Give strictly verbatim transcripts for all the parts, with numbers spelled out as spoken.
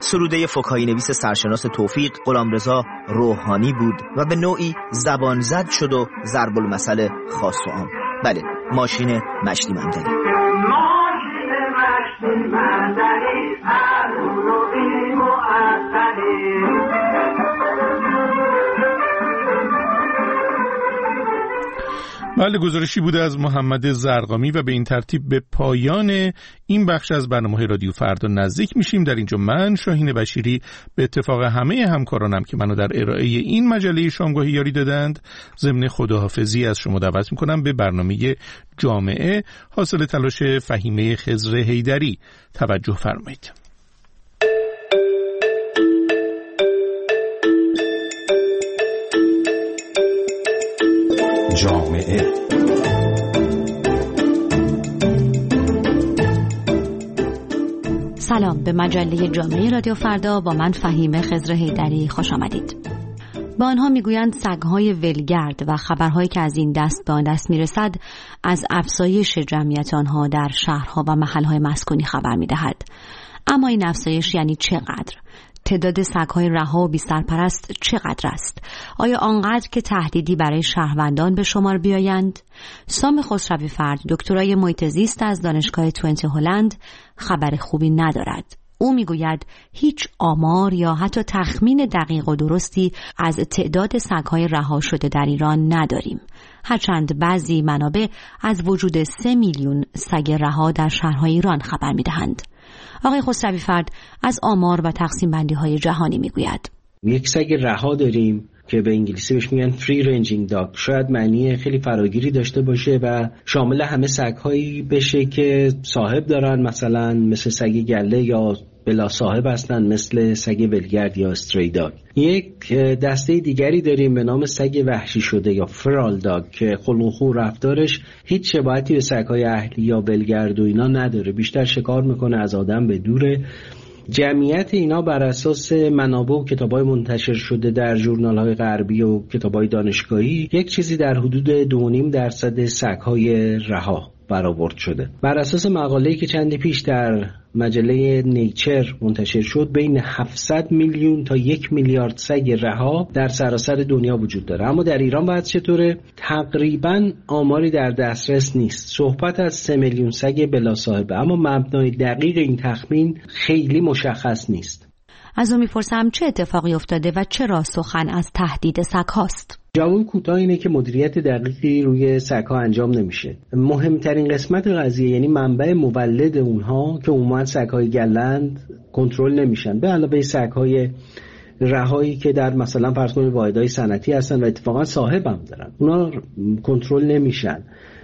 سروده فکاهی نویس سرشناس توفیق غلامرضا روحانی بود و به نوعی زبان زد شد و ضرب المثل خاص و عام. بله، ماشین مشتی مندلی. ماشین مشتی مندلی ارونوی معطلی. بله، گزارشی بوده از محمد زرقامی و به این ترتیب به پایان این بخش از برنامه رادیو فردا نزدیک میشیم. در اینجا من شاهین بشیری به اتفاق همه همکارانم که منو در ارائه این مجله شامگاهی یاری دادند ضمن خداحافظی از شما دعوت میکنم به برنامه جامعه حاصل تلاش فهیمه خضر حیدری توجه فرمایید. جامعه سلام، به مجله جامعه رادیو فردا با من فهیمه خضر حیدری خوش آمدید. با آنها میگویند سگ‌های ولگرد و خبرهایی که از این دست به آن دست میرسد از افزایش جمعیت آنها در شهرها و محلهای مسکونی خبر میدهد. اما این افزایش یعنی چقدر؟ تعداد سگ‌های رها و بی سرپرست چقدر است؟ آیا آنقدر که تهدیدی برای شهروندان به شمار بیایند؟ سام خسروی فرد، دکترای محیط زیست از دانشگاه توئنتی هلند، خبر خوبی ندارد. او میگوید هیچ آمار یا حتی تخمین دقیق و درستی از تعداد سگ‌های رها شده در ایران نداریم. هرچند بعضی منابع از وجود سه میلیون سگ رها در شهرهای ایران خبر میدهند. آقای خسروی فرد از آمار و تقسیم بندی های جهانی میگوید. یک سگ رها داریم که به انگلیسی بهش میگن فری رنجینگ داگ. شاید معنی خیلی فراگیری داشته باشه و شامل همه سگ‌هایی بشه که صاحب دارن، مثلا مثل سگ گله یا بلا صاحب هستن مثل سگ ولگرد یا استری داگ. یک دسته دیگری داریم به نام سگ وحشی شده یا فرال داگ که خلق و خو رفتارش هیچ شباهتی به سگ‌های اهلی یا ولگرد و اینا نداره، بیشتر شکار میکنه، از آدم به دوره. جمعیت اینا بر اساس منابع و کتابای منتشر شده در ژورنال‌های غربی و کتابای دانشگاهی یک چیزی در حدود دو و نیم درصد سگ‌های رها برآورد شده. بر اساس مقاله‌ای که چندی پیش در مجله نیچر منتشر شد، بین هفتصد میلیون تا یک میلیارد سگ رها در سراسر دنیا وجود داره. اما در ایران باید چطوره؟ تقریباً آماری در دسترس نیست. صحبت از سه میلیون سگ بلا صاحبه، اما مبنای دقیق این تخمین خیلی مشخص نیست. از او میپرسم چه اتفاقی افتاده و چرا سخن از تهدید سگ هاست؟ جواب کوتاه اینه که مدیریت دقیقی روی سگ‌ها انجام نمیشه. مهمترین قسمت قضیه یعنی منبع مولد اونها که عموما سگ‌های گلند کنترل نمیشن، به علاوه سگ‌های رهایی که در مثلا فرض کنید واحدهای صنعتی هستن و اتفاقا صاحب هم دارن، اونا کنترل نمیشن.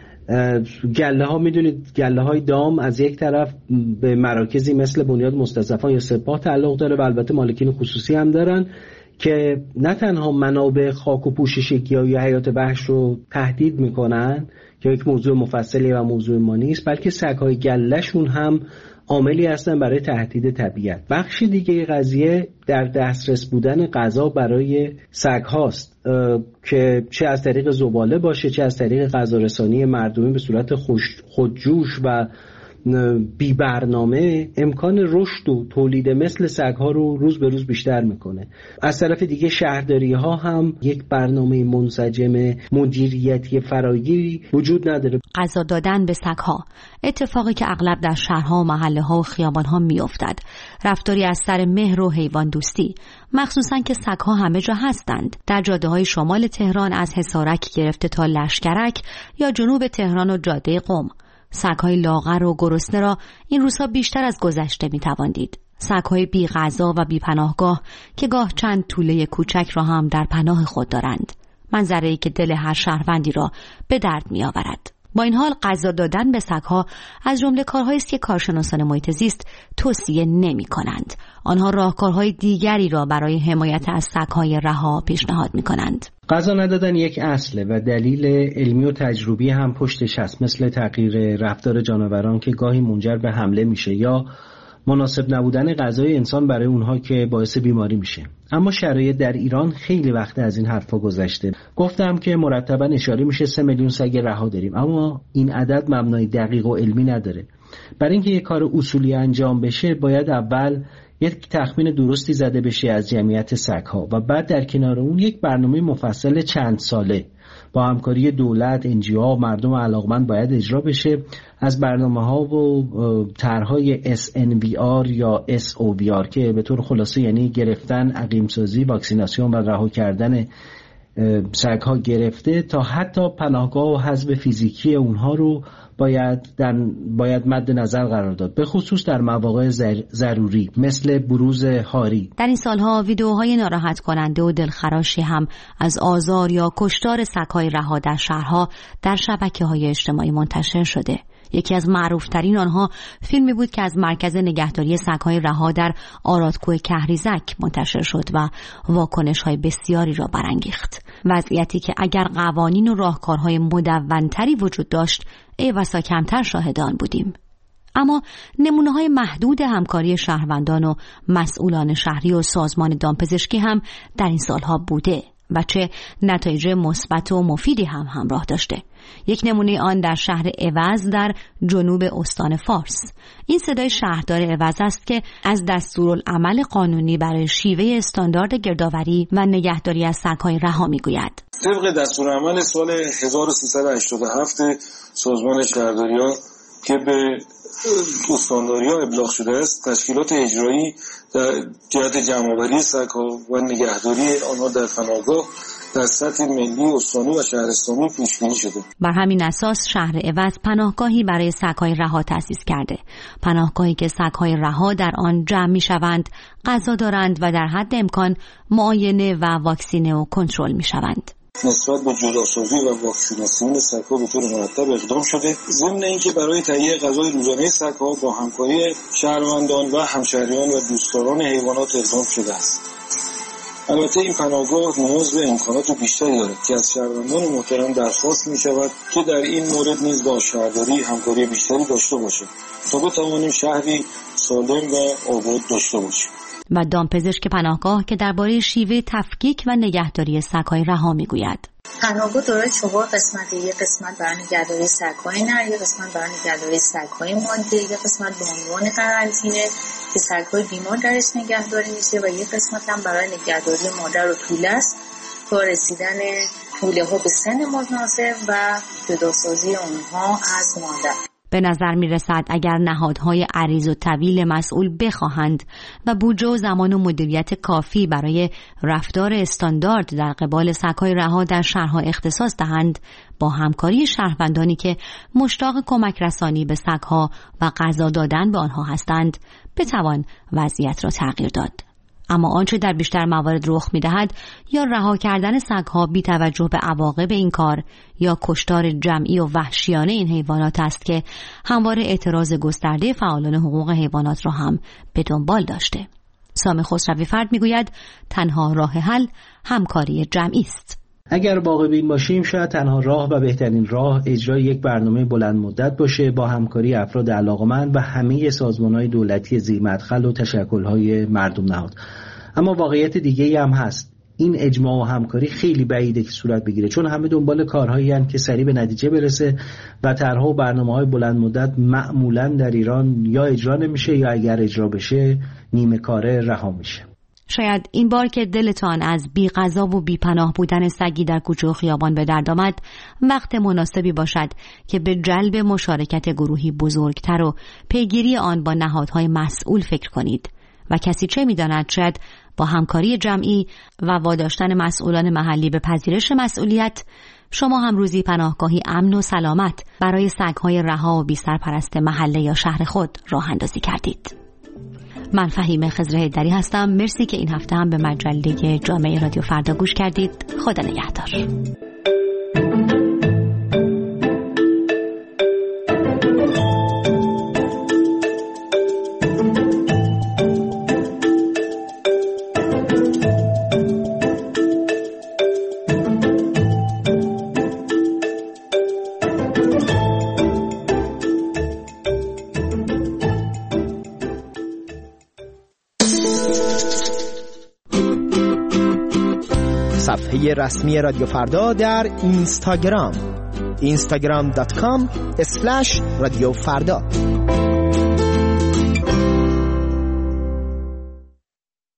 گله ها میدونید گله های دام از یک طرف به مراکزی مثل بنیاد مستضعفان یا سپاه تعلق داره و البته مالکین خصوصی هم دارن که نه تنها منابع خاک و پوشش گیاهی یا حیات وحش رو تهدید میکنن که یک موضوع مفصلی و موضوع ما نیست، بلکه سگ‌های گله‌شون هم عاملی هستن برای تهدید طبیعت. بخش دیگه قضیه در دسترس بودن غذا برای سگ هاست که چه از طریق زباله باشه چه از طریق غذارسانی مردمی به صورت خودجوش و بی برنامه امکان رشد و تولید مثل سگ‌ها رو روز به روز بیشتر میکنه. از طرف دیگه شهرداری ها هم یک برنامه منسجم مدیریتی فراگیری وجود نداره. غذا دادن به سگ‌ها، اتفاقی که اغلب در شهرها و محله ها و خیابان ها میافتد. رفتاری از سر مهر و حیوان دوستی، مخصوصاً که سگ‌ها همه جا هستند. در جاده‌های شمال تهران از حصارک گرفته تا لشکرک یا جنوب تهران و جاده قم، سگ‌های لاغر و گرسنه را این روزها بیشتر از گذشته می‌توان دید. سگ‌های بی غذا و بی پناهگاه که گاه چند توله کوچک را هم در پناه خود دارند. منظره‌ای که دل هر شهروندی را به درد می‌آورد. با این حال غذا دادن به سگ‌ها از جمله کارهایی است که کارشناسان محیط زیست توصیه نمی‌کنند. آنها راهکارهای دیگری را برای حمایت از سگ‌های رها پیشنهاد می‌کنند. غذا ندادن یک اصله و دلیل علمی و تجربی هم پشتش هست، مثل تغییر رفتار جانوران که گاهی منجر به حمله میشه یا مناسب نبودن غذای انسان برای اونها که باعث بیماری میشه. اما شرایط در ایران خیلی وقت از این حرفا گذشته. گفتم که مرتبا اشاره میشه سه میلیون سگ رها داریم، اما این عدد مبنای دقیق و علمی نداره. برای اینکه یک کار اصولی انجام بشه باید اول یک تخمین درستی زده بشه از جمعیت سگ‌ها و بعد در کنار اون یک برنامه مفصل چند ساله با همکاری دولت، انجیوها و مردم علاقمند باید اجرا بشه. از برنامه‌ها و طرح‌های اس ان وی آر یا اس او وی آر که به طور خلاصه یعنی گرفتن، عقیم‌سازی، واکسیناسیون و رها کردن سگ‌ها گرفته تا حتی پناهگاه و حذف فیزیکی اونها رو باید در باید مد نظر قرار داد، به خصوص در مواقع ضروری مثل بروز هاری. در این سالها ویدئوهای ناراحت کننده و دلخراشی هم از آزار یا کشتار سگ‌های رها در شهرها در شبکه‌های اجتماعی منتشر شده. یکی از معروفترین آنها فیلمی بود که از مرکز نگهداری سگ‌های رها در آرادکوه کهریزک منتشر شد و واکنش‌های بسیاری را برانگیخت. وضعیتی که اگر قوانین و راهکارهای مدون‌تری وجود داشت، ای بسا کمتر شاهدان بودیم. اما نمونه‌های محدود همکاری شهروندان و مسئولان شهری و سازمان دامپزشکی هم در این سالها بوده و چه نتایج مثبت و مفیدی هم همراه داشته. یک نمونه آن در شهر اوز در جنوب استان فارس. این صدای شهردار اوز است که از دستورالعمل قانونی برای شیوه استاندارد گردآوری و نگهداری از سگ‌های رها میگوید. طبق دستورالعمل سال هزار و سیصد و هشتاد و هفت سازمان شهرداری‌ها که به استانداری‌ها ابلاغ شده است، تشکیلات اجرایی در جهت جمع‌آوری سگ‌ها و نگهداری آنها در پناهگاه در سطح ملی، استانی و شهرستانی پیش بینی شده. بر همین اساس شهر اوز پناهگاهی برای سگ‌های رها تأسیس کرده. پناهگاهی که سگ‌های رها در آن جمع می‌شوند، غذا دارند و در حد امکان معاینه و واکسینه و کنترل می‌شوند. نسبت به جداسازی و واکسیناسیون سگ‌ها به طور مرتب اقدام شده، ضمن اینکه برای تهیه غذای روزانه سگ‌ها با همکاری شهروندان و همشهریان و دوستداران حیوانات اقدام شده است. البته این پناهگاه نیاز به امکانات بیشتری دارد که از شهروندان محترم درخواست می شود که در این مورد نیز با شهرداری همکاری بیشتری داشته باشد تا بتوانیم شهری سالم و آباد داشته باشیم. و دامپزشک پناهگاه که درباره شیوه تفکیک و نگهداری سگ‌های رها میگوید. پناهگاه دارای چهار قسمت، یک قسمت برای نگهداری سگ‌های نر، یک قسمت برای نگهداری سگ‌های ماده، یک قسمت به عنوان قرنطینه که سگ‌های بیمار درش نگهداری میشه و یک قسمت هم برای نگهداری مادر و توله است تا رسیدن توله ها به سن مناسب و جداسازی اونها از مادر. به نظر می رسد اگر نهادهای عریض و طویل مسئول بخواهند و بودجه و زمان و مدیریت کافی برای رفتار استاندارد در قبال سگ‌های رها در شهرها اختصاص دهند، با همکاری شهروندانی که مشتاق کمک رسانی به سگ‌ها و غذا دادن به آنها هستند، بتوان وضعیت را تغییر داد. اما آنچه در بیشتر موارد رخ می‌دهد یا رها کردن سگ‌ها بی توجه به عواقب این کار یا کشتار جمعی و وحشیانه این حیوانات است که همواره اعتراض گسترده فعالان حقوق حیوانات را هم به دنبال داشته. سامح خسروی فرد می‌گوید تنها راه حل همکاری جمعی است. اگر واقع بین باشیم شاید تنها راه و بهترین راه اجرای یک برنامه بلند مدت باشه با همکاری افراد علاقمند و همه سازمان‌های دولتی زیرمدخل و تشکل‌های مردم نهاد. اما واقعیت دیگه‌ای هم هست. این اجماع و همکاری خیلی بعیده که صورت بگیره، چون همه دنبال کارهایی هستند که سریع به نتیجه برسه و طرح‌ها و برنامه‌های بلند مدت معمولاً در ایران یا اجرا نمیشه یا اگر اجرا بشه نیمه کاره رها میشه. شاید این بار که دلتان از بی غذا و بی پناه بودن سگی در کوچه و خیابان به درد آمد، وقت مناسبی باشد که به جلب مشارکت گروهی بزرگتر و پیگیری آن با نهادهای مسئول فکر کنید و کسی چه می‌داند شاید با همکاری جمعی و واداشتن مسئولان محلی به پذیرش مسئولیت شما هم روزی پناهگاهی امن و سلامت برای سگ‌های رها و بی سرپرست محله یا شهر خود راه اندازی کردید. من فهیمه خضر حیدری هستم. مرسی که این هفته هم به مجله جامعه رادیو فردا گوش کردید. خدا نگهدار. صفحه رسمی رادیو فردا در اینستاگرام اینستاگرام دات کام اسلش رادیو فردا.